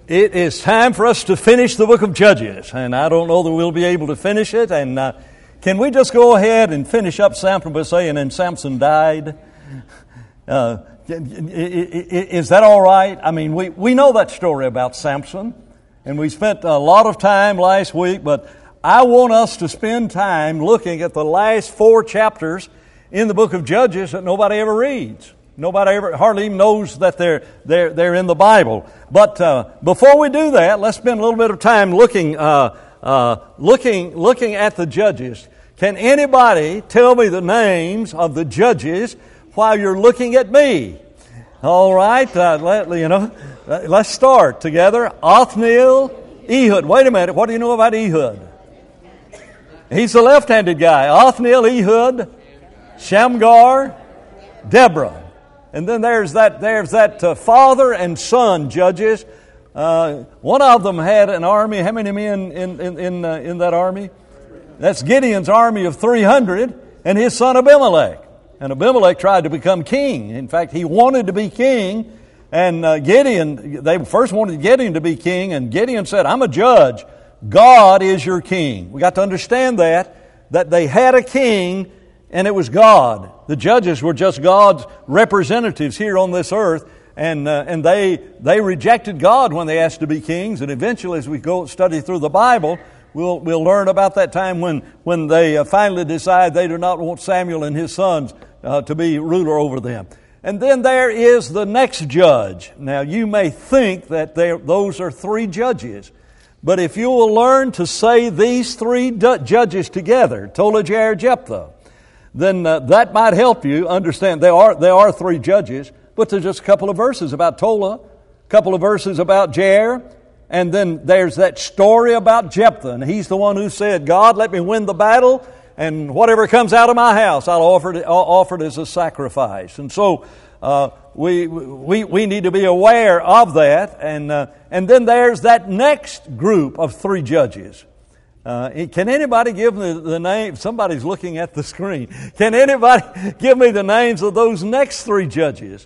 It is time for us to finish the book of Judges, and I don't know that we'll be able to finish it. And can we just go ahead and finish up Samson by saying, and Samson died? Is that all right? I mean, we know that story about Samson, and we spent a lot of time last week, but I want us to spend time looking at the last 4 chapters in the book of Judges that nobody ever reads. Nobody ever hardly even knows that they're in the Bible. But before we do that, let's spend a little bit of time looking at the judges. Can anybody tell me the names of the judges while you're looking at me? All right, let's start together. Othniel, Ehud. Wait a minute. What do you know about Ehud? He's the left-handed guy. Othniel, Ehud, Shamgar, Deborah. And then there's that father and son judges. One of them had an army. How many men in that army? That's Gideon's army of 300 and his son Abimelech. And Abimelech tried to become king. In fact, he wanted to be king. And they first wanted Gideon to be king. And Gideon said, I'm a judge. God is your king. We got to understand that they had a king, and it was God. The judges were just God's representatives here on this earth, and they rejected God when they asked to be kings. And eventually, as we go study through the Bible, we'll learn about that time when they finally decide they do not want Samuel and his sons to be ruler over them. And then there is the next judge. Now, you may think that those are 3 judges. But if you will learn to say these 3 judges together, Tola, Jair, Jephthah, then that might help you understand. There are 3 judges, but there's just a couple of verses about Tola, a couple of verses about Jair, and then there's that story about Jephthah. And he's the one who said, God, let me win the battle, and whatever comes out of my house, I'll offer it as a sacrifice. And so we need to be aware of that. And then there's that next group of 3 judges. Can anybody give me the name? Somebody's looking at the screen. Can anybody give me the names of those next 3 judges?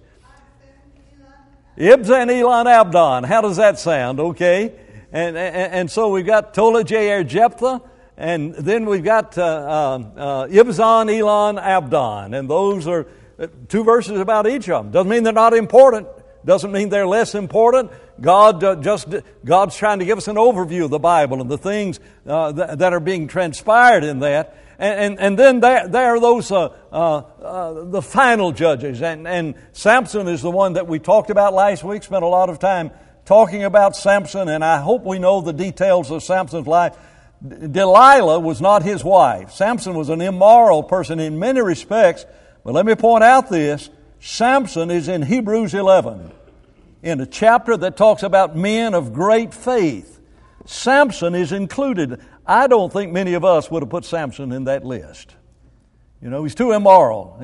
Ibzan, Elon, Abdon. How does that sound? Okay. And so we've got Tola, Jair, Jephthah. And then we've got Ibzan, Elon, Abdon. And those are 2 verses about each of them. Doesn't mean they're not important. Doesn't mean they're less important. God's trying to give us an overview of the Bible and the things that are being transpired in that. And then there are those the final judges. And Samson is the one that we talked about last week. Spent a lot of time talking about Samson, and I hope we know the details of Samson's life. Delilah was not his wife. Samson was an immoral person in many respects. But let me point out this. Samson is in Hebrews 11, in a chapter that talks about men of great faith. Samson is included. I don't think many of us would have put Samson in that list. He's too immoral,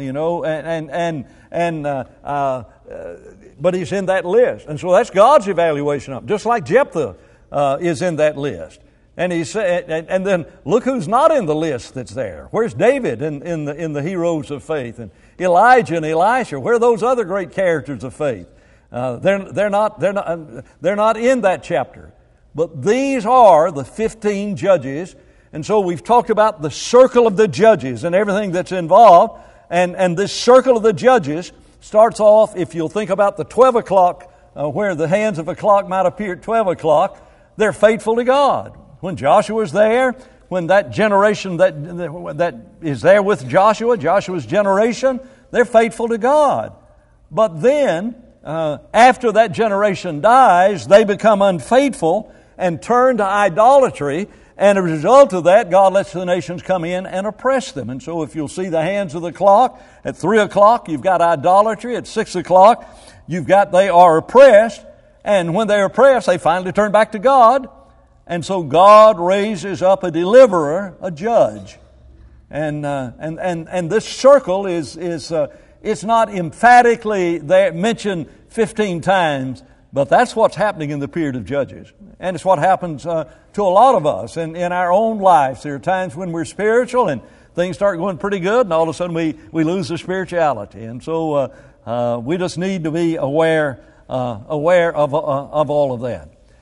but he's in that list. And so that's God's evaluation of him, just like Jephthah is in that list. And he said, and then look who's not in the list that's there. Where's David in the heroes of faith, and Elijah and Elisha? Where are those other great characters of faith? They're not in that chapter. But these are the 15 judges, and so we've talked about the circle of the judges and everything that's involved. And this circle of the judges starts off, if you'll think about the 12 o'clock, where the hands of a clock might appear at 12 o'clock, they're faithful to God. When Joshua's there, when that generation that is there with Joshua's generation, they're faithful to God. But then, after that generation dies, they become unfaithful and turn to idolatry. And as a result of that, God lets the nations come in and oppress them. And so if you'll see the hands of the clock, at 3 o'clock, you've got idolatry. At 6 o'clock, they are oppressed. And when they're oppressed, they finally turn back to God. And so God raises up a deliverer, a judge. And this circle is it's not emphatically there mentioned 15 times, but that's what's happening in the period of Judges. And it's what happens to a lot of us in our own lives. There are times when we're spiritual and things start going pretty good, and all of a sudden we lose the spirituality. And so we just need to be aware of all of that.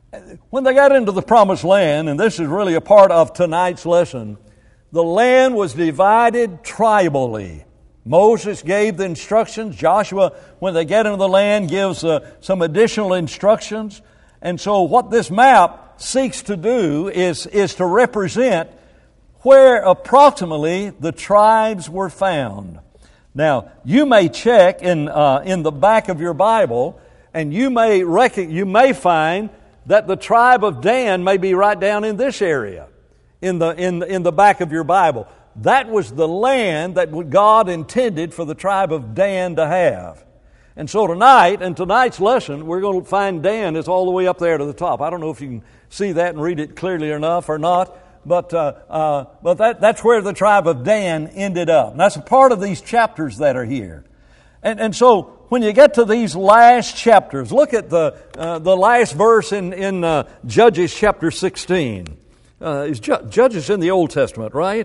When they got into the promised land, and this is really a part of tonight's lesson, the land was divided tribally. Moses gave the instructions. Joshua, when they get into the land, gives some additional instructions. And so what this map seeks to do is to represent where approximately the tribes were found. Now, you may check in the back of your Bible, and you may find that the tribe of Dan may be right down in this area, in the back of your Bible. That was the land that God intended for the tribe of Dan to have. And so tonight, in tonight's lesson, we're going to find Dan is all the way up there to the top. I don't know if you can see that and read it clearly enough or not, but that's where the tribe of Dan ended up. And that's a part of these chapters that are here. And so when you get to these last chapters, look at the last verse in Judges chapter 16. Judges in the Old Testament, right?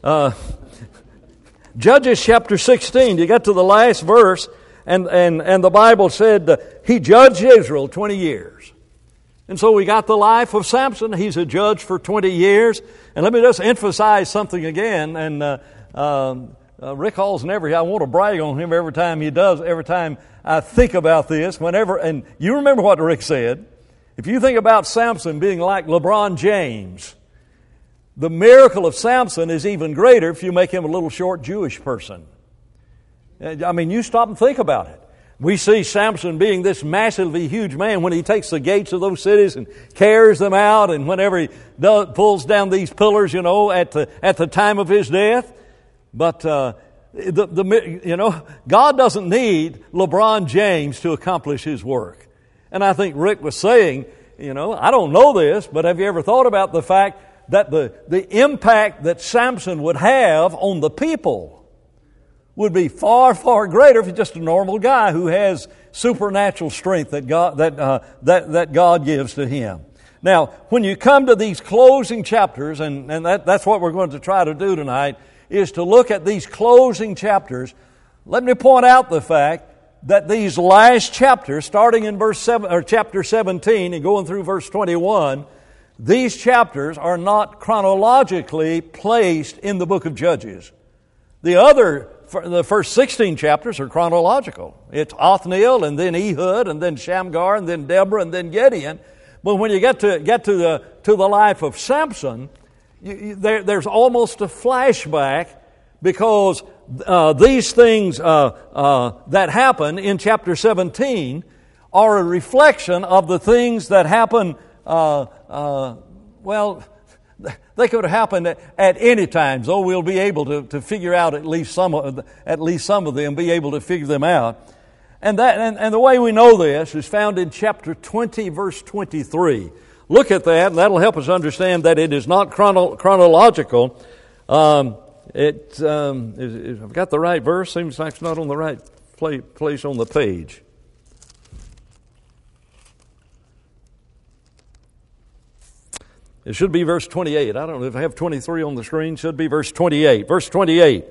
Judges chapter 16, you get to the last verse, and the Bible said he judged Israel 20 years. And so we got the life of Samson. He's a judge for 20 years. And let me just emphasize something again. And Rick Hall's I want to brag on him every time he does, every time I think about this. And you remember what Rick said. If you think about Samson being like LeBron James, the miracle of Samson is even greater if you make him a little short Jewish person. I mean, you stop and think about it. We see Samson being this massively huge man when he takes the gates of those cities and carries them out, and whenever he pulls down these pillars, at the time of his death. But God doesn't need LeBron James to accomplish His work. And I think Rick was saying, I don't know this, but have you ever thought about the fact that the impact that Samson would have on the people would be far, far greater if he's just a normal guy who has supernatural strength that God gives to him. Now, when you come to these closing chapters, and that's what we're going to try to do tonight, is to look at these closing chapters. Let me point out the fact that these last chapters, starting in chapter 17 and going through verse 21, these chapters are not chronologically placed in the book of Judges. The first 16 chapters are chronological. It's Othniel, and then Ehud, and then Shamgar, and then Deborah, and then Gideon. But when you get to the life of Samson, there's almost a flashback, because these things that happen in chapter 17 are a reflection of the things that happen. They could have happened at any time, so we'll be able to figure out at least some of them, be able to figure them out. And the way we know this is found in chapter 20, verse 23. Look at that, and that'll help us understand that it is not chronological. I've got the right verse. Seems like it's not on the right place on the page. It should be verse 28. I don't know if I have 23 on the screen. It should be verse 28. Verse 28.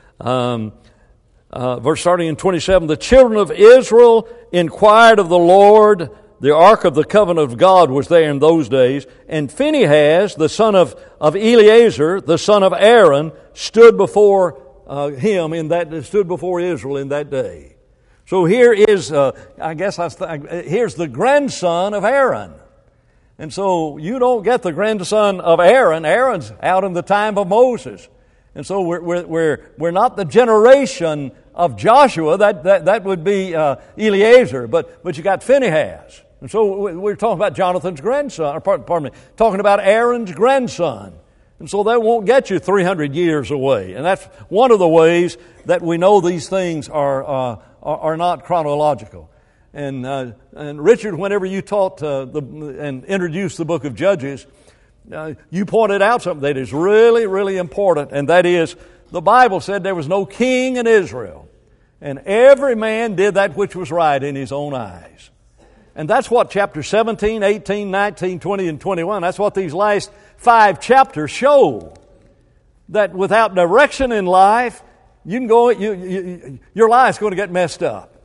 Verse starting in 27. The children of Israel inquired of the Lord. The ark of the covenant of God was there in those days. And Phinehas, the son of Eleazar, the son of Aaron, stood before stood before Israel in that day. So here is, here's the grandson of Aaron. And so you don't get the grandson of Aaron. Aaron's out in the time of Moses. And so we're not the generation of Joshua. That would be Eleazar. But you got Phinehas. And so we're talking about Jonathan's grandson, talking about Aaron's grandson. And so that won't get you 300 years away. And that's one of the ways that we know these things are not chronological. And Richard, whenever you taught and introduced the book of Judges, you pointed out something that is really, really important, and that is the Bible said there was no king in Israel, and every man did that which was right in his own eyes. And that's what chapter 17, 18, 19, 20, and 21, that's what these last 5 chapters show. That without direction in life, you can go. Your life's going to get messed up.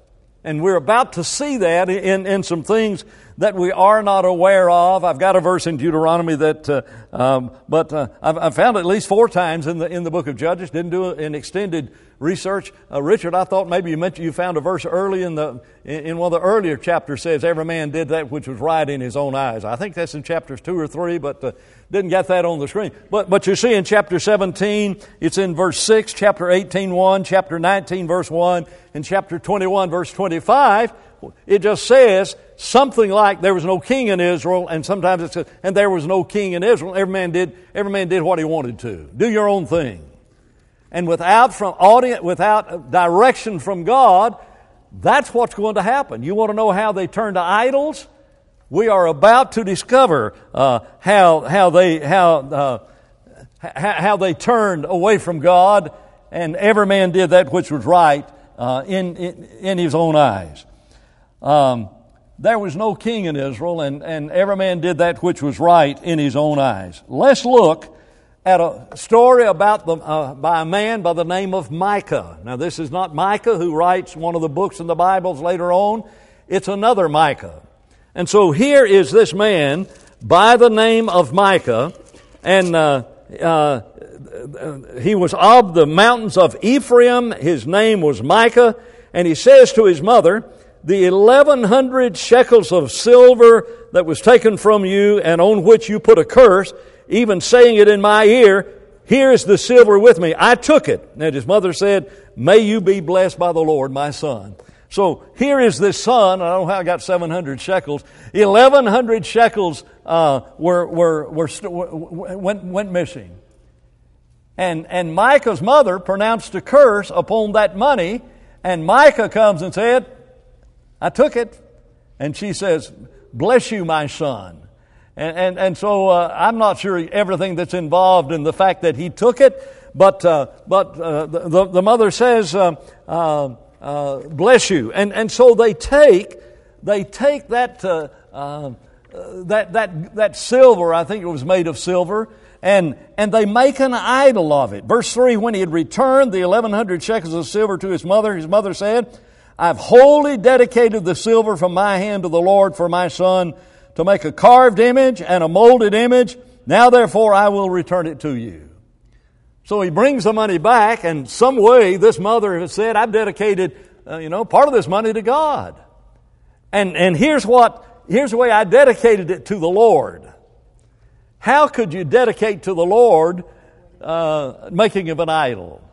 And we're about to see that in some things that we are not aware of. I've got a verse in Deuteronomy that, I've found it at least 4 times in the book of Judges. Didn't do an extended research. Richard, I thought maybe you found a verse early in one of the earlier chapters says, every man did that which was right in his own eyes. I think that's in chapters 2 or 3, but didn't get that on the screen. But you see in chapter 17, it's in verse 6, chapter 18, 1, chapter 19, verse 1, and chapter 21, verse 25, it just says something like there was no king in Israel, and sometimes it says, and there was no king in Israel. Every man did what he wanted to. Do your own thing. And without direction from God, that's what's going to happen. You want to know how they turn to idols? We are about to discover how they turned away from God, and every man did that which was right in his own eyes. There was no king in Israel, and every man did that which was right in his own eyes. Let's look at a story about by a man by the name of Micah. Now, this is not Micah who writes one of the books in the Bibles later on. It's another Micah. And so here is this man by the name of Micah, and he was of the mountains of Ephraim. His name was Micah, and he says to his mother, the 1,100 shekels of silver that was taken from you and on which you put a curse, even saying it in my ear, here is the silver with me. I took it. And his mother said, may you be blessed by the Lord, my son. So here is this son. I don't know how I got 700 shekels. 1,100 shekels went missing. And Micah's mother pronounced a curse upon that money, and Micah comes and said, I took it. And she says, bless you, my son. And so I'm not sure everything that's involved in the fact that he took it, but the mother says, bless you. And so they take that silver, I think it was made of silver, and they make an idol of it. Verse 3, when he had returned the 1,100 shekels of silver to his mother said, I've wholly dedicated the silver from my hand to the Lord for my son to make a carved image and a molded image. Now therefore I will return it to you. So he brings the money back, and some way this mother has said, I've dedicated part of this money to God. And here's the way I dedicated it to the Lord. How could you dedicate to the Lord making of an idol?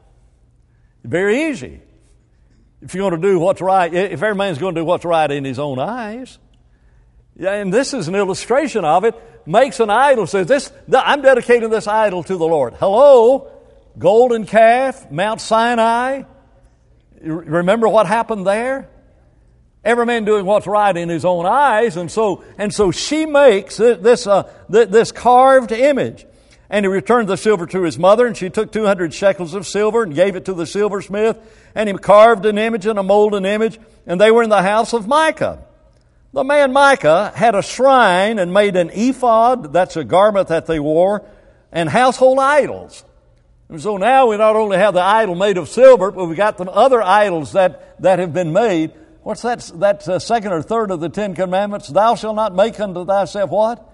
Very easy. If you're going to do what's right, if every man's going to do what's right in his own eyes. Yeah, and this is an illustration of it. Makes an idol, says, I'm dedicating this idol to the Lord. Hello? Golden calf, Mount Sinai. Remember what happened there? Every man doing what's right in his own eyes. And so she makes this carved image. And he returned the silver to his mother, and she took 200 shekels of silver and gave it to the silversmith, and he carved an image and a molded image, and they were in the house of Micah. The man Micah had a shrine and made an ephod, that's a garment that they wore, and household idols. And so now we not only have the idol made of silver, but we got the other idols that have been made. What's that? That's second or third of the 10 Commandments. Thou shalt not make unto thyself what?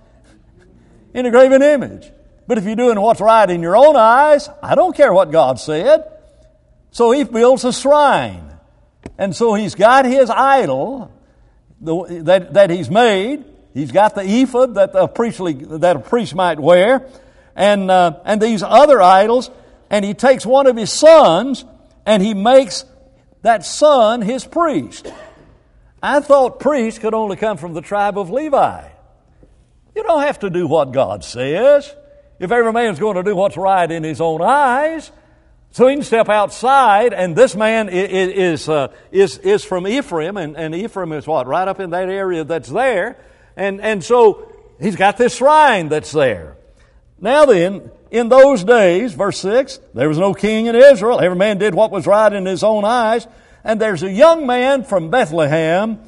An engraven image. But if you're doing what's right in your own eyes, I don't care what God said. So he builds a shrine. And so he's got his idol that he's made. He's got the ephod that a priest might wear. And these other idols. And he takes one of his sons and he makes that son his priest. I thought priests could only come from the tribe of Levi. You don't have to do what God says. If every man's going to do what's right in his own eyes, so he can step outside, and this man is from Ephraim, and Ephraim is what? Right up in that area that's there. And so he's got this shrine that's there. Now then, in those days, verse 6, there was no king in Israel. Every man did what was right in his own eyes. And there's a young man from Bethlehem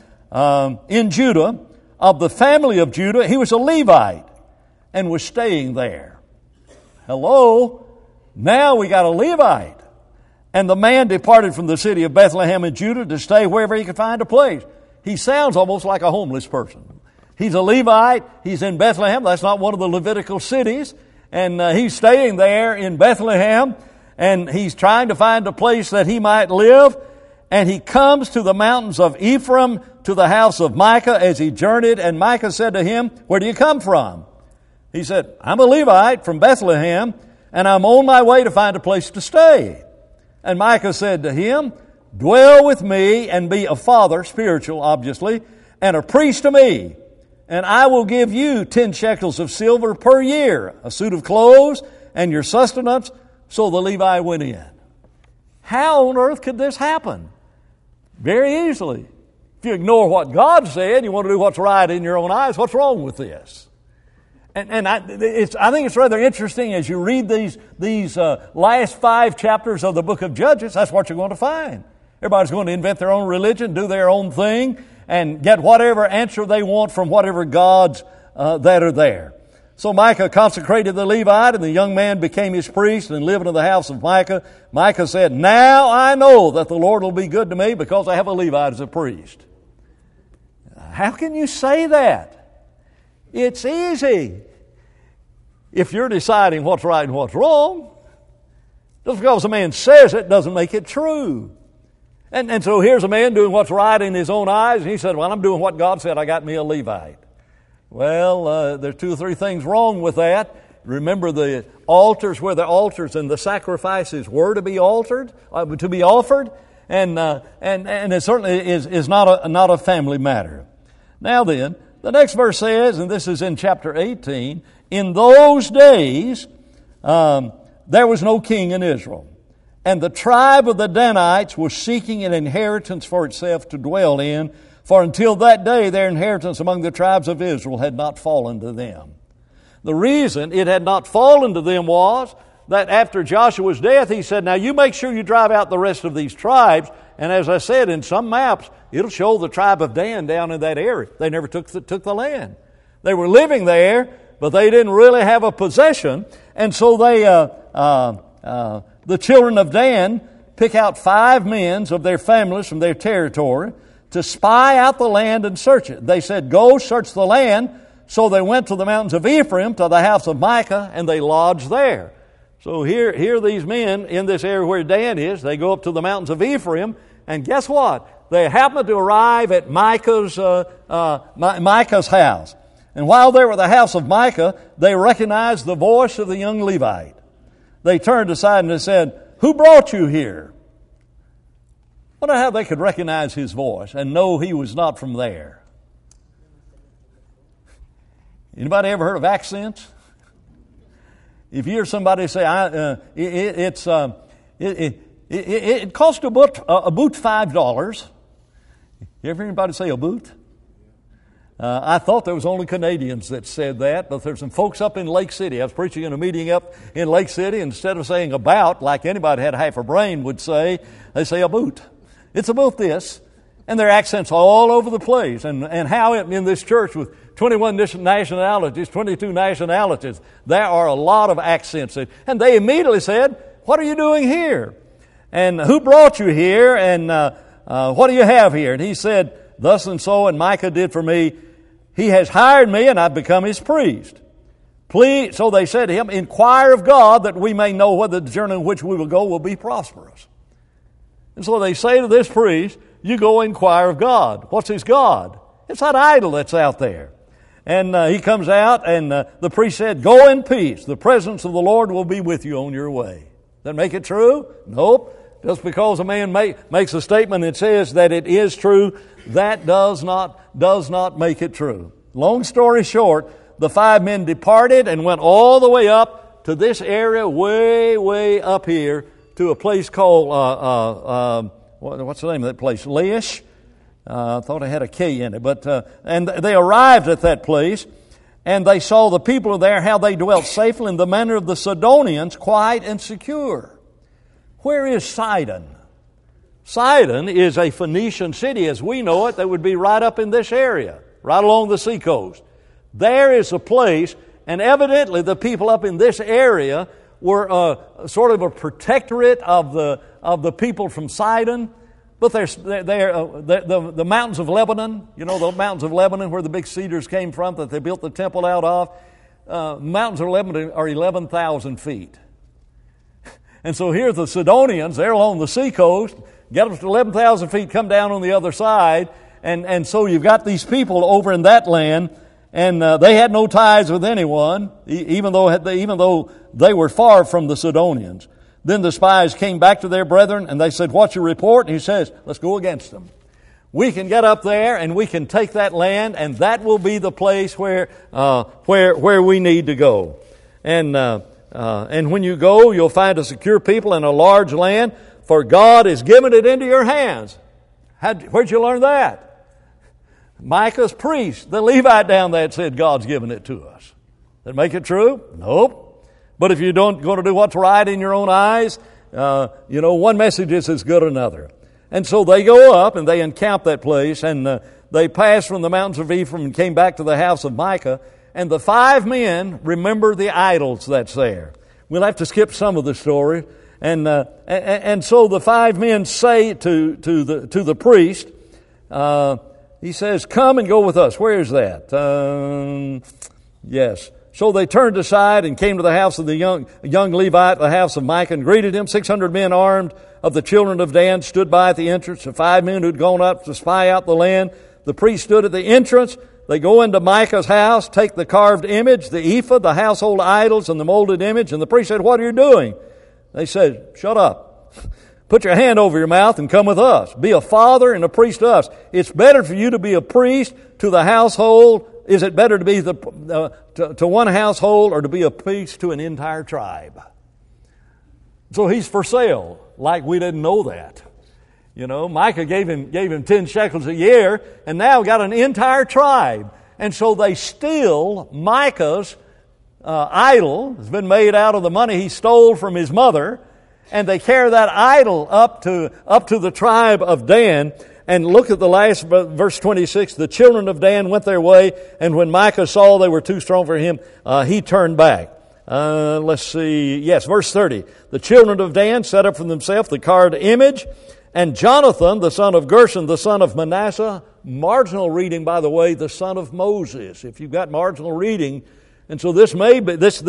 in Judah, of the family of Judah. He was a Levite and was staying there. Hello? Now we got a Levite. And the man departed from the city of Bethlehem in Judah to stay wherever he could find a place. He sounds almost like a homeless person. He's a Levite. He's in Bethlehem. That's not one of the Levitical cities. And he's staying there in Bethlehem. And he's trying to find a place that he might live. And he comes to the mountains of Ephraim, to the house of Micah as he journeyed. And Micah said to him, "Where do you come from?" He said, "I'm a Levite from Bethlehem, and I'm on my way to find a place to stay." And Micah said to him, "Dwell with me and be a father," spiritual obviously, "and a priest to me. And I will give you 10 shekels of silver per year, a suit of clothes, and your sustenance." So the Levite went in. How on earth could this happen? Very easily. If you ignore what God said, you want to do what's right in your own eyes, what's wrong with this? And I think it's rather interesting as you read these last 5 chapters of the book of Judges. That's what you're going to find. Everybody's going to invent their own religion, do their own thing, and get whatever answer they want from whatever gods that are there. So Micah consecrated the Levite, and the young man became his priest and lived in the house of Micah. Micah said, "Now I know that the Lord will be good to me because I have a Levite as a priest." How can you say that? It's easy. If you're deciding what's right and what's wrong, just because a man says it doesn't make it true. And so here's a man doing what's right in his own eyes, and he said, "Well, I'm doing what God said. I got me a Levite." Well, there's 2 or 3 things wrong with that. Remember the altars, where the altars and the sacrifices were to be offered, and it certainly is not a family matter. Now then, the next verse says, and this is in chapter 18, "In those days there was no king in Israel, and the tribe of the Danites was seeking an inheritance for itself to dwell in, for until that day their inheritance among the tribes of Israel had not fallen to them." The reason it had not fallen to them was that after Joshua's death, he said, "Now you make sure you drive out the rest of these tribes." And as I said, in some maps, it'll show the tribe of Dan down in that area. They never took the land. They were living there, but they didn't really have a possession. And so the children of Dan pick out 5 men of their families from their territory to spy out the land and search it. They said, "Go search the land." So they went to the mountains of Ephraim, to the house of Micah, and they lodged there. So here these men in this area where Dan is, they go up to the mountains of Ephraim, and guess what? They happen to arrive at Micah's house. And while they were at the house of Micah, they recognized the voice of the young Levite. They turned aside and they said, "Who brought you here?" I wonder how they could recognize his voice and know he was not from there. Anybody ever heard of accents? If you hear somebody say, it cost a boot $5. You ever hear anybody say a boot? I thought there was only Canadians that said that, but there's some folks up in Lake City. I was preaching in a meeting up in Lake City. Instead of saying about, like anybody had half a brain would say, they say a boot. It's about this. And there are accents all over the place. And how in this church with 21 nationalities, 22 nationalities, there are a lot of accents. And they immediately said, "What are you doing here? And who brought you here? And what do you have here?" And he said, "Thus and so, and Micah did for me. He has hired me, and I've become his priest. Please," so they said to him, "inquire of God that we may know whether the journey in which we will go will be prosperous." And so they say to this priest, "You go inquire of God." What's his God? It's that idol that's out there. And he comes out, and the priest said, "Go in peace. The presence of the Lord will be with you on your way." Does that make it true? Nope. Just because a man makes a statement and says that it is true, that does not make it true. Long story short, the 5 men departed and went all the way up to this area, way up here, to a place called, what's the name of that place? Laish? I thought it had a K in it. But and they arrived at that place, and they saw the people there, how they dwelt safely in the manner of the Sidonians, quiet and secure. Where is Sidon? Sidon is a Phoenician city as we know it that would be right up in this area, right along the seacoast. There is a place, and evidently the people up in this area were sort of a protectorate of the people from Sidon. But the mountains of Lebanon, you know, the mountains of Lebanon where the big cedars came from that they built the temple out of, mountains of Lebanon are 11,000 feet. And so here the Sidonians, they're along the seacoast, get up to 11,000 feet, come down on the other side, and so you've got these people over in that land, and they had no ties with anyone, even though they were far from the Sidonians. Then the spies came back to their brethren, and they said, "What's your report?" And he says, "Let's go against them. We can get up there, and we can take that land, and that will be the place where we need to go. And when you go, you'll find a secure people and a large land, for God has given it into your hands." Where'd you learn that? Micah's priest, the Levite down there, said God's given it to us. Does that make it true? Nope. But if you don't go to do what's right in your own eyes, one message is as good as another. And so they go up and they encamp that place, and they passed from the mountains of Ephraim and came back to the house of Micah. And the 5 men remember the idols that's there. We'll have to skip some of the story. And so the 5 men say to the priest, he says, "Come and go with us." Where is that? Yes. So they turned aside and came to the house of the young Levite, the house of Micah, and greeted him. 600 men armed of the children of Dan stood by at the entrance. The 5 men who'd gone up to spy out the land. The priest stood at the entrance. They go into Micah's house, take the carved image, the ephod, the household idols, and the molded image. And the priest said, "What are you doing?" They said, "Shut up. Put your hand over your mouth and come with us. Be a father and a priest to us. It's better for you to be a priest to the household. Is it better to be to one household or to be a priest to an entire tribe?" So he's for sale, like we didn't know that. You know, Micah gave him 10 shekels a year, and now got an entire tribe. And so they steal Micah's idol. It's been made out of the money he stole from his mother, and they carry that idol up to the tribe of Dan. And look at the last verse 26. The children of Dan went their way, and when Micah saw they were too strong for him, he turned back. Let's see. Yes, verse 30. The children of Dan set up for themselves the carved image, and Jonathan, the son of Gershon, the son of Manasseh, marginal reading, by the way, the son of Moses. If you've got marginal reading, and so this may be this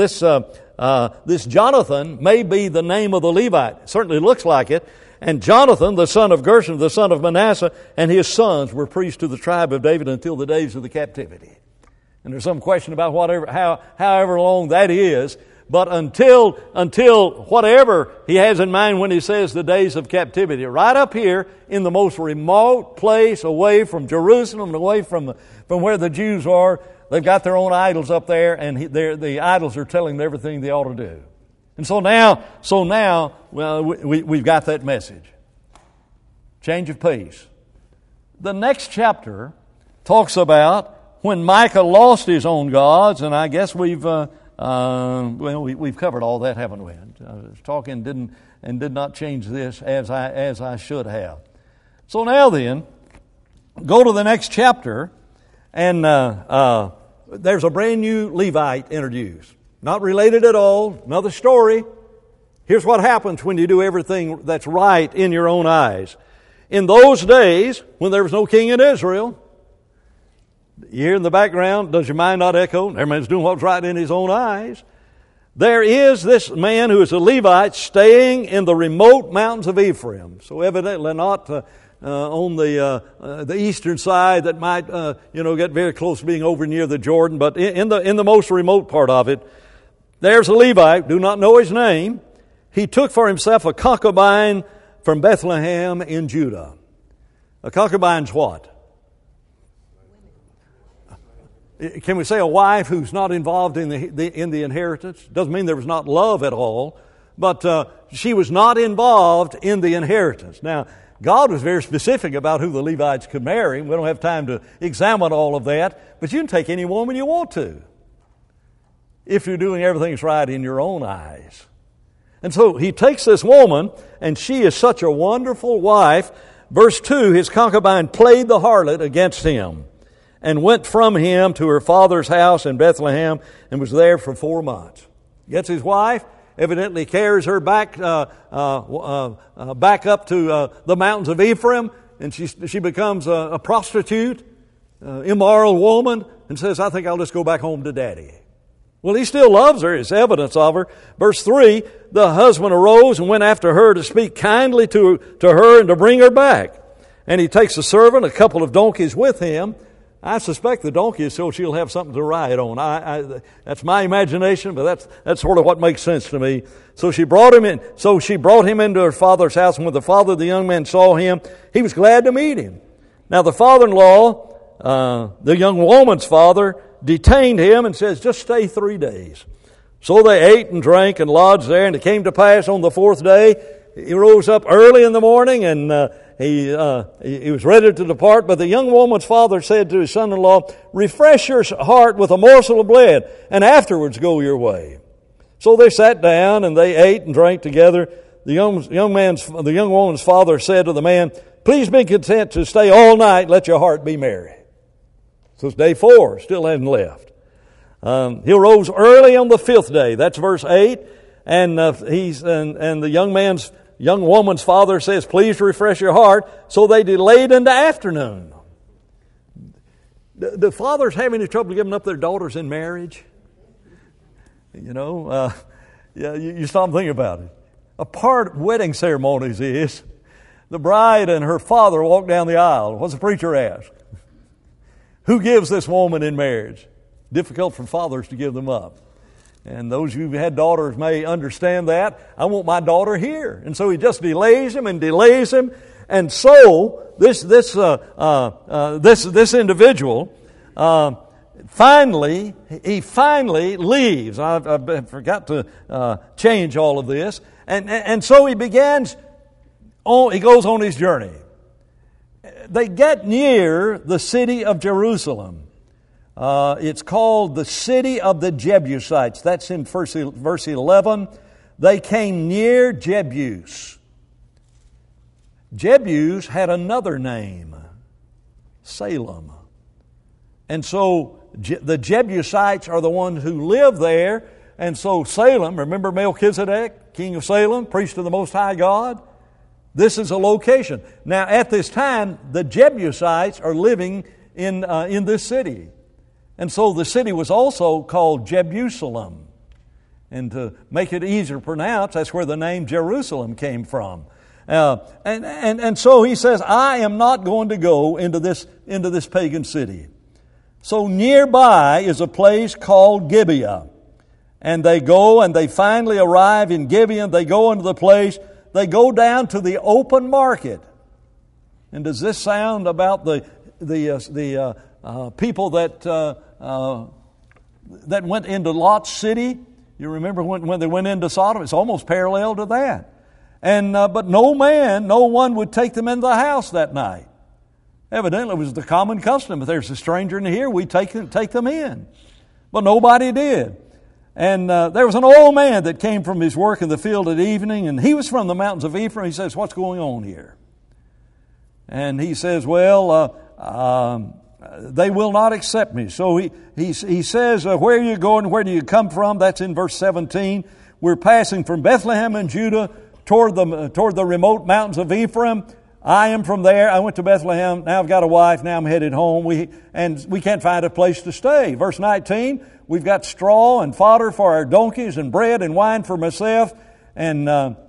Jonathan may be the name of the Levite. It certainly looks like it. And Jonathan, the son of Gershon, the son of Manasseh, and his sons were priests to the tribe of David until the days of the captivity. And there's some question about however long that is. But until whatever he has in mind when he says the days of captivity, right up here in the most remote place away from Jerusalem and away from where the Jews are, they've got their own idols up there, and the idols are telling them everything they ought to do. And so now, well, we've got that message. Change of pace. The next chapter talks about when Micah lost his own gods, and I guess we've covered all that, haven't we? Talking did not change this as I should have. So now then, go to the next chapter, and there's a brand new Levite introduced. Not related at all, another story. Here's what happens when you do everything that's right in your own eyes. In those days, when there was no king in Israel, you hear in the background, does your mind not echo? Everybody's doing what's right in his own eyes. There is this man who is a Levite staying in the remote mountains of Ephraim. So evidently not on the eastern side that might get very close to being over near the Jordan, but in the most remote part of it. There's a Levite, do not know his name. He took for himself a concubine from Bethlehem in Judah. A concubine's what? Can we say a wife who's not involved in the inheritance? Doesn't mean there was not love at all, but she was not involved in the inheritance. Now, God was very specific about who the Levites could marry. We don't have time to examine all of that, but you can take any woman you want to, if you're doing everything that's right in your own eyes. And so he takes this woman, and she is such a wonderful wife. Verse 2, his concubine played the harlot against him and went from him to her father's house in Bethlehem and was there for 4 months. Gets his wife, evidently carries her back back up to the mountains of Ephraim, and she becomes a prostitute, immoral woman, and says, I think I'll just go back home to Daddy. Well, he still loves her. It's evidence of her. Verse 3, the husband arose and went after her to speak kindly to her and to bring her back. And he takes a servant, a couple of donkeys with him. I suspect the donkey is so she'll have something to ride on. That's my imagination, but that's sort of what makes sense to me. So she brought him in. So she brought him into her father's house, and when the father of the young man saw him, he was glad to meet him. Now the father-in-law, the young woman's father, detained him and says, just stay 3 days. So they ate and drank and lodged there, and it came to pass on the 4th day, he rose up early in the morning, and he was ready to depart. But the young woman's father said to his son-in-law, refresh your heart with a morsel of bread, and afterwards go your way. So they sat down, and they ate and drank together. The young woman's father said to the man, please be content to stay all night, let your heart be merry. So it's day 4, still hasn't left. He arose early on the 5th day. That's verse 8. And the young woman's father says, please refresh your heart. So they delayed into afternoon. The fathers have any trouble giving up their daughters in marriage? You know, you stop and think about it. A part of wedding ceremonies is the bride and her father walk down the aisle. What's the preacher ask? Who gives this woman in marriage? Difficult for fathers to give them up. And those of you who had daughters may understand that. I want my daughter here. And so he just delays him and delays him. And so this individual finally leaves. I forgot to change all of this. And so he goes on his journey. They get near the city of Jerusalem. It's called the city of the Jebusites. That's in verse 11. They came near Jebus. Jebus had another name, Salem. And so the Jebusites are the ones who live there. And so Salem, remember Melchizedek, king of Salem, priest of the Most High God? This is a location. Now, at this time, the Jebusites are living in this city. And so the city was also called Jebusalem. And to make it easier to pronounce, that's where the name Jerusalem came from. And so he says, I am not going to go into this pagan city. So nearby is a place called Gibeah. And they go and they finally arrive in Gibeah. They go into the place. They go down to the open market. And does this sound about the people that went into Lot's city? You remember when they went into Sodom? It's almost parallel to that. And but no one would take them into the house that night. Evidently, it was the common custom. If there's a stranger in here, we take them in. But nobody did. And there was an old man that came from his work in the field at evening, and he was from the mountains of Ephraim. He says, what's going on here? And he says, well, they will not accept me. So he says, where are you going? Where do you come from? That's in verse 17. We're passing from Bethlehem in Judah toward the remote mountains of Ephraim. I am from there. I went to Bethlehem. Now I've got a wife. Now I'm headed home. We can't find a place to stay. Verse 19, we've got straw and fodder for our donkeys and bread and wine for myself and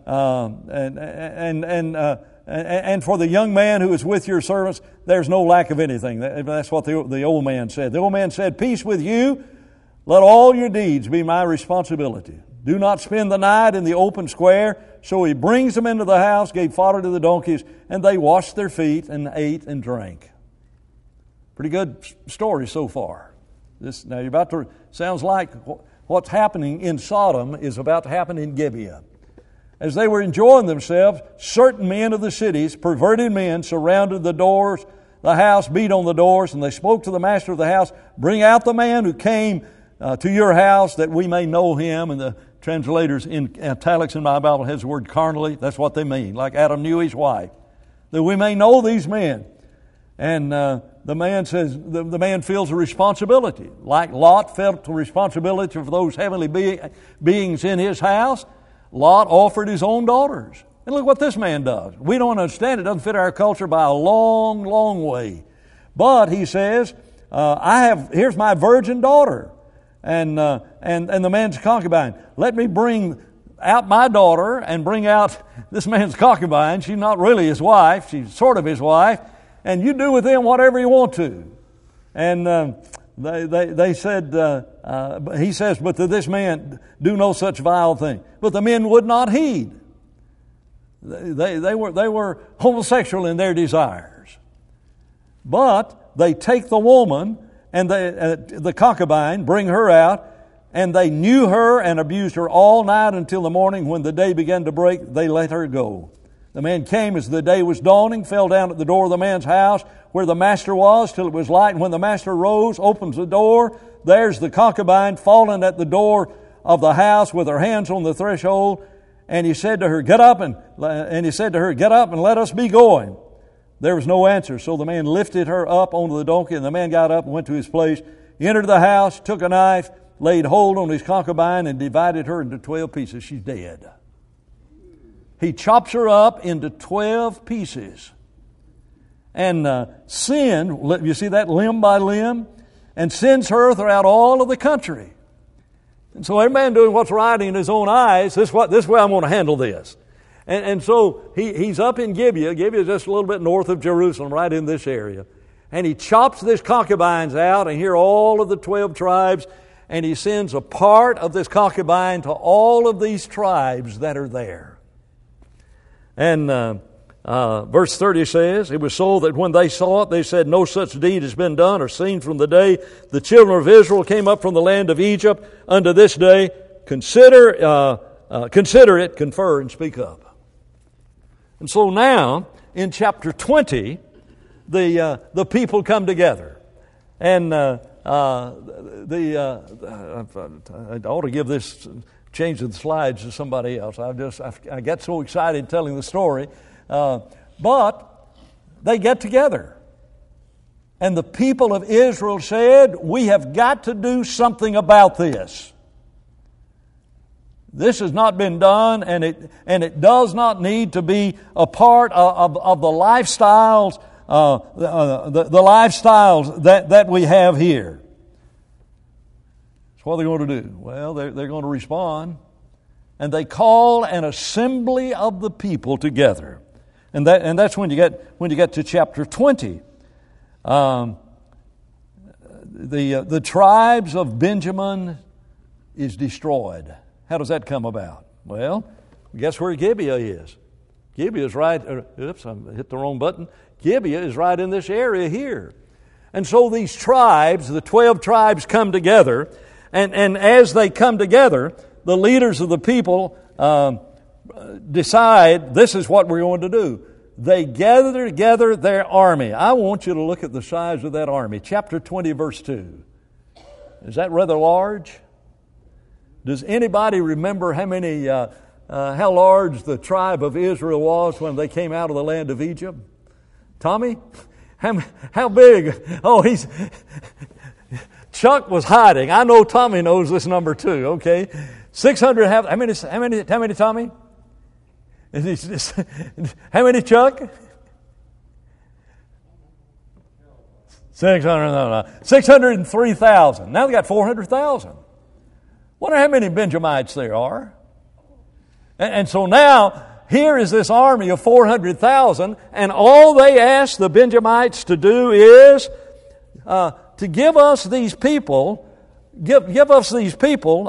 for the young man who is with your servants. There's no lack of anything. That's what the old man said. The old man said, peace with you. Let all your deeds be my responsibility. Do not spend the night in the open square. So he brings them into the house, gave fodder to the donkeys, and they washed their feet and ate and drank. Pretty good story so far. Sounds like what's happening in Sodom is about to happen in Gibeah. As they were enjoying themselves, certain men of the cities, perverted men, surrounded the doors, the house, beat on the doors, and they spoke to the master of the house, bring out the man who came to your house that we may know him. And the translators in italics in my Bible has the word carnally. That's what they mean, like Adam knew his wife. That we may know these men. And the man says, the man feels a responsibility. Like Lot felt the responsibility for those heavenly beings in his house. Lot offered his own daughters. And look what this man does. We don't understand it. It doesn't fit our culture by a long, long way. But he says, here's my virgin daughter. And the man's concubine. Let me bring out my daughter and bring out this man's concubine. She's not really his wife. She's sort of his wife. And you do with them whatever you want to. And they said, he says, but to this man, do no such vile thing. But the men would not heed. They were homosexual in their desires. But they take the woman and the concubine, bring her out, and they knew her and abused her all night until the morning. When the day began to break, they let her go. The man came as the day was dawning, fell down at the door of the man's house where the master was till it was light. And when the master rose, opens the door, there's the concubine fallen at the door of the house with her hands on the threshold. And he said to her, get up and let us be going. There was no answer. So the man lifted her up onto the donkey, and the man got up and went to his place. He entered the house, took a knife, laid hold on his concubine, and divided her into 12 pieces. She's dead. He chops her up into 12 pieces. And sin, you see that limb by limb? And sends her throughout all of the country. And so every man doing what's right in his own eyes, this way I'm going to handle this. And so he's up in Gibeah. Gibeah is just a little bit north of Jerusalem, right in this area. And he chops this concubines out, and here are all of the 12 tribes, and he sends a part of this concubine to all of these tribes that are there. And verse 30 says, it was so that when they saw it, they said, no such deed has been done or seen from the day the children of Israel came up from the land of Egypt unto this day. Consider it, confer, and speak up. And so now, in chapter 20, the people come together. And I ought to give this, change the slides to somebody else. I get so excited telling the story. But they get together. And the people of Israel said, we have got to do something about this. This has not been done, and it does not need to be a part of the lifestyles, the lifestyles that we have here. So what are they going to do? Well, they're going to respond, and they call an assembly of the people together, and that's when you get to chapter 20. The tribes of Benjamin is destroyed. How does that come about? Well, guess where Gibeah is? Gibeah is right, oops, I hit the wrong button. Gibeah is right in this area here. And so these tribes, the 12 tribes come together, and as they come together, the leaders of the people decide this is what we're going to do. They gather together their army. I want you to look at the size of that army. Chapter 20, verse 2. Is that rather large? Does anybody remember how large the tribe of Israel was when they came out of the land of Egypt? Tommy? How big? Oh, Chuck was hiding. I know Tommy knows this number too, okay? 600, how many, Tommy? How many, Chuck? 603,000. Now they got 400,000. Wonder how many Benjamites there are. And so now, here is this army of 400,000, and all they ask the Benjamites to do is to give us these people, give us these people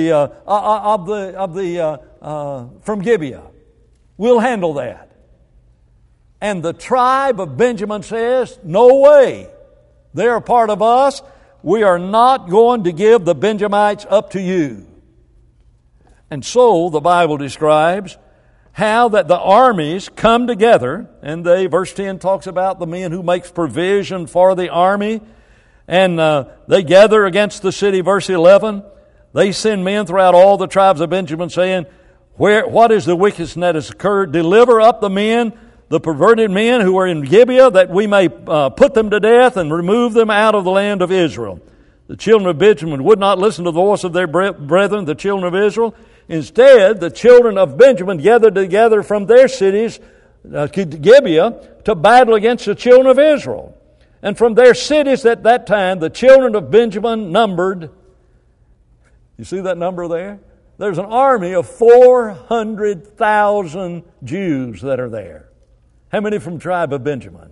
from Gibeah. We'll handle that. And the tribe of Benjamin says, no way. They're a part of us. We are not going to give the Benjamites up to you. And so the Bible describes how that the armies come together, and verse 10 talks about the men who makes provision for the army, and they gather against the city. Verse 11, they send men throughout all the tribes of Benjamin, saying, what is the wickedness that has occurred? Deliver up the men, the perverted men who are in Gibeah, that we may put them to death and remove them out of the land of Israel. The children of Benjamin would not listen to the voice of their brethren, the children of Israel. Instead, the children of Benjamin gathered together from their cities, Gibeah, to battle against the children of Israel. And from their cities at that time, the children of Benjamin numbered, you see that number there? There's an army of 400,000 Jews that are there. How many from the tribe of Benjamin?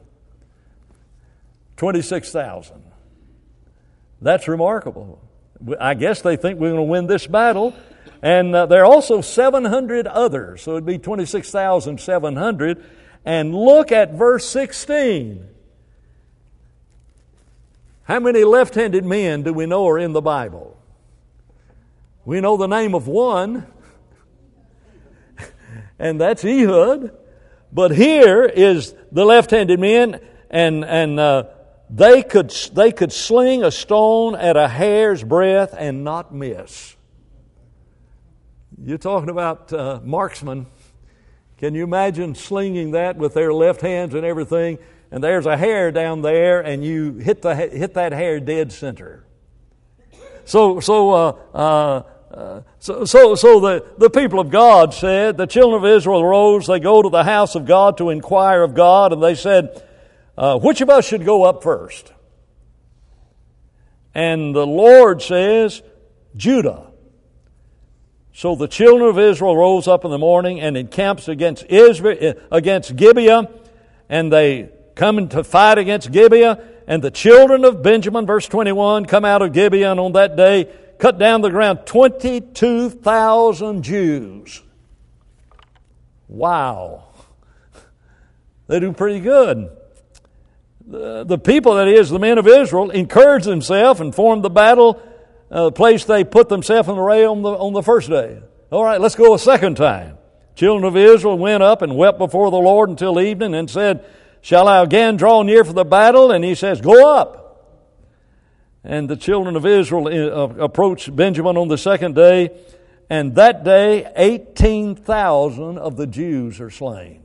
26,000. That's remarkable. I guess they think we're going to win this battle. And there are also 700 others, so it'd be 26,700. And look at verse 16. How many left-handed men do we know are in the Bible? We know the name of one, and that's Ehud. But here is the left-handed men, and they could sling a stone at a hair's breadth and not miss. You're talking about marksmen. Can you imagine slinging that with their left hands and everything? And there's a hair down there, and you hit that hair dead center. So the people of God said, the children of Israel arose, they go to the house of God to inquire of God, and they said, which of us should go up first? And the Lord says, Judah. So the children of Israel rose up in the morning and encamped against Gibeah, and they come to fight against Gibeah. And the children of Benjamin, verse 21, come out of Gibeah, and on that day cut down the ground 22,000 Jews. Wow. They do pretty good. The people, that is, the men of Israel, encouraged themselves and formed the battle place they put themselves in array on the first day. All right, let's go a second time. Children of Israel went up and wept before the Lord until evening and said, shall I again draw near for the battle? And he says, go up. And the children of Israel approached Benjamin on the second day, and that day 18,000 of the Jews are slain.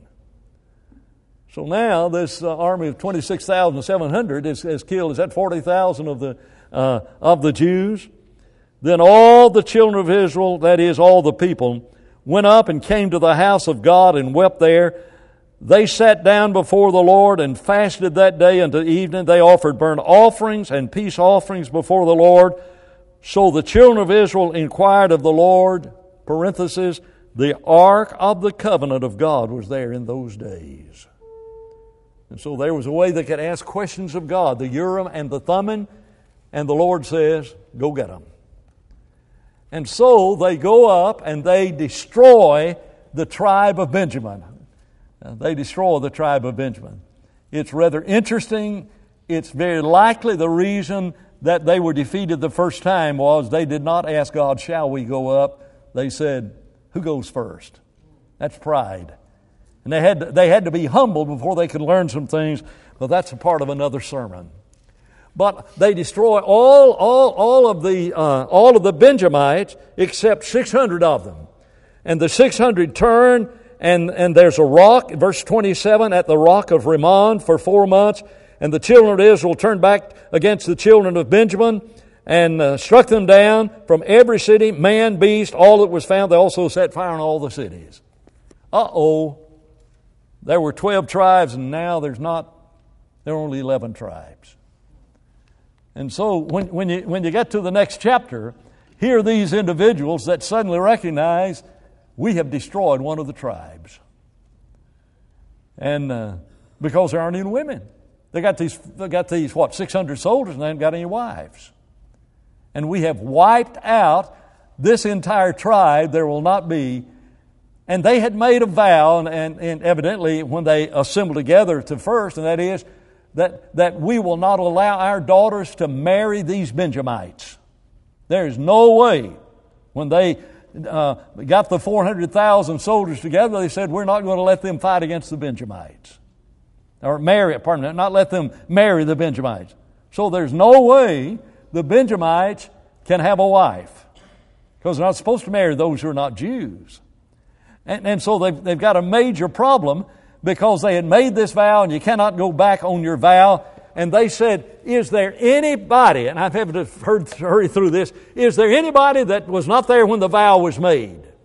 So now this army of 26,700 has killed, is that 40,000 of the Jews? Then all the children of Israel, that is, all the people, went up and came to the house of God and wept there. They sat down before the Lord and fasted that day until evening. They offered burnt offerings and peace offerings before the Lord. So the children of Israel inquired of the Lord, parenthesis, the ark of the covenant of God was there in those days. And so there was a way they could ask questions of God, the Urim and the Thummim, and the Lord says, go get them. And so they go up and they destroy the tribe of Benjamin. They destroy the tribe of Benjamin. It's rather interesting. It's very likely the reason that they were defeated the first time was they did not ask God, shall we go up? They said, who goes first? That's pride. And they had to be humbled before they could learn some things, but that's a part of another sermon. But they destroy all of the Benjamites except 600 of them. And the 600 turn, and there's a rock, verse 27, at the rock of Rimmon for 4 months. And the children of Israel turned back against the children of Benjamin and struck them down from every city, man, beast, all that was found. They also set fire on all the cities. There were 12 tribes, and now there are only 11 tribes. And so when you get to the next chapter, here are these individuals that suddenly recognize we have destroyed one of the tribes. And because there aren't any women. They got these 600 soldiers, and they haven't got any wives. And we have wiped out this entire tribe. There will not be. And they had made a vow, and evidently when they assembled together to first, and that is that we will not allow our daughters to marry these Benjamites. There is no way. When they got the 400,000 soldiers together, they said, we're not going to let them fight against the Benjamites. Not let them marry the Benjamites. So there's no way the Benjamites can have a wife, because they're not supposed to marry those who are not Jews. And so they've got a major problem, because they had made this vow, and you cannot go back on your vow. And they said, is there anybody, and I've had to hurry through this, is there anybody that was not there when the vow was made?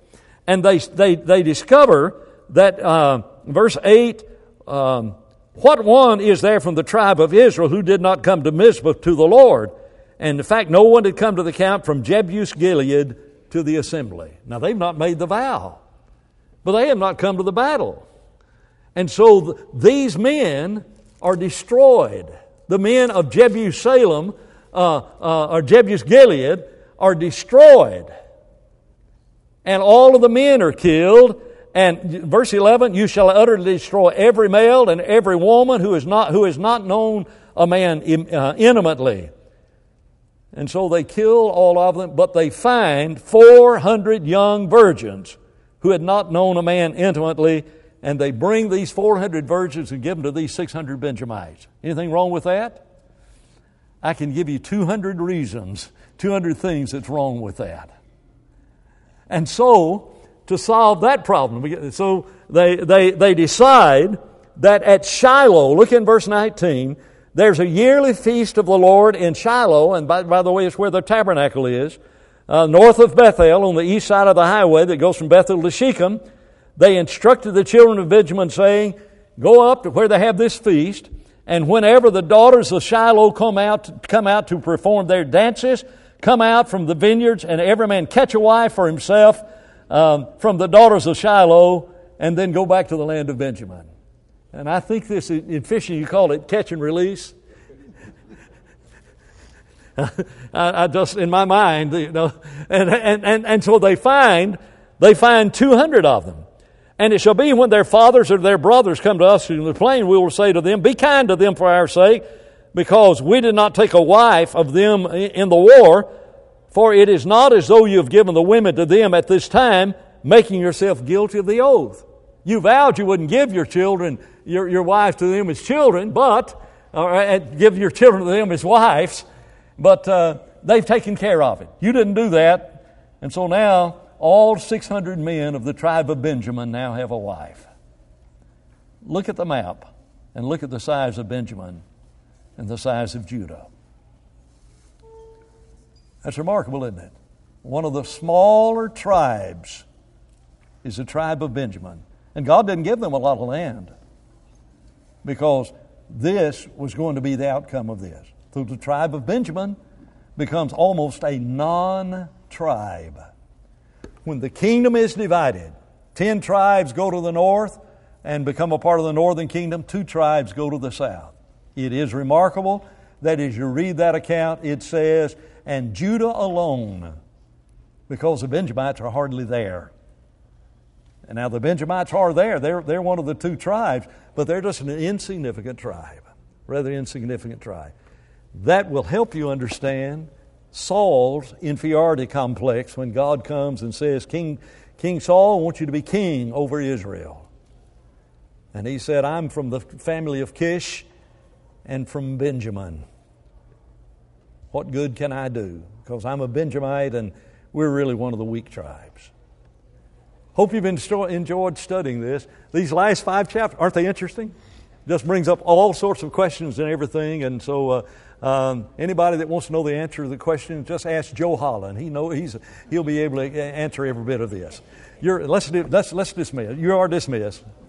And they discover that, verse 8, what one is there from the tribe of Israel who did not come to Mizpah to the Lord? And in fact, no one had come to the camp from Jabesh Gilead to the assembly. Now, they've not made the vow, but they have not come to the battle. And so these men are destroyed. The men of Jabesh Salem, or Jabesh Gilead, are destroyed. And all of the men are killed. And verse 11, you shall utterly destroy every male and every woman who has not known a man intimately. And so they kill all of them, but they find 400 young virgins who had not known a man intimately, and they bring these 400 virgins and give them to these 600 Benjamites. Anything wrong with that? I can give you 200 reasons, 200 things that's wrong with that. And so, to solve that problem, so they decide that at Shiloh, look in verse 19, there's a yearly feast of the Lord in Shiloh, and by the way, it's where the tabernacle is, north of Bethel, on the east side of the highway that goes from Bethel to Shechem. They instructed the children of Benjamin, saying, go up to where they have this feast, and whenever the daughters of Shiloh come out to perform their dances, come out from the vineyards, and every man catch a wife for himself from the daughters of Shiloh, and then go back to the land of Benjamin. And I think this, in fishing, you call it catch and release. I just, in my mind, you know, and so they find 200 of them. And it shall be when their fathers or their brothers come to us in the plain, we will say to them, be kind to them for our sake, because we did not take a wife of them in the war, for it is not as though you have given the women to them at this time, making yourself guilty of the oath. You vowed you wouldn't give your children, your wives to them as children, but give your children to them as wives, but they've taken care of it. You didn't do that, and so now all 600 men of the tribe of Benjamin now have a wife. Look at the map and look at the size of Benjamin and the size of Judah. That's remarkable, isn't it? One of the smaller tribes is the tribe of Benjamin. And God didn't give them a lot of land because this was going to be the outcome of this. So the tribe of Benjamin becomes almost a non-tribe. When the kingdom is divided, 10 tribes go to the north and become a part of the northern kingdom. 2 tribes go to the south. It is remarkable that as you read that account, it says, and Judah alone, because the Benjamites are hardly there. And now the Benjamites are there. They're one of the 2 tribes, but they're just an insignificant tribe, rather insignificant tribe. That will help you understand Saul's inferiority complex when God comes and says, King Saul, I want you to be king over Israel. And he said, I'm from the family of Kish and from Benjamin. What good can I do? Because I'm a Benjamite and we're really one of the weak tribes. Hope you've enjoyed studying this. These last 5 chapters, aren't they interesting? Just brings up all sorts of questions and everything. And so anybody that wants to know the answer to the question, just ask Joe Holland. He'll be able to answer every bit of this. Let's dismiss. You are dismissed.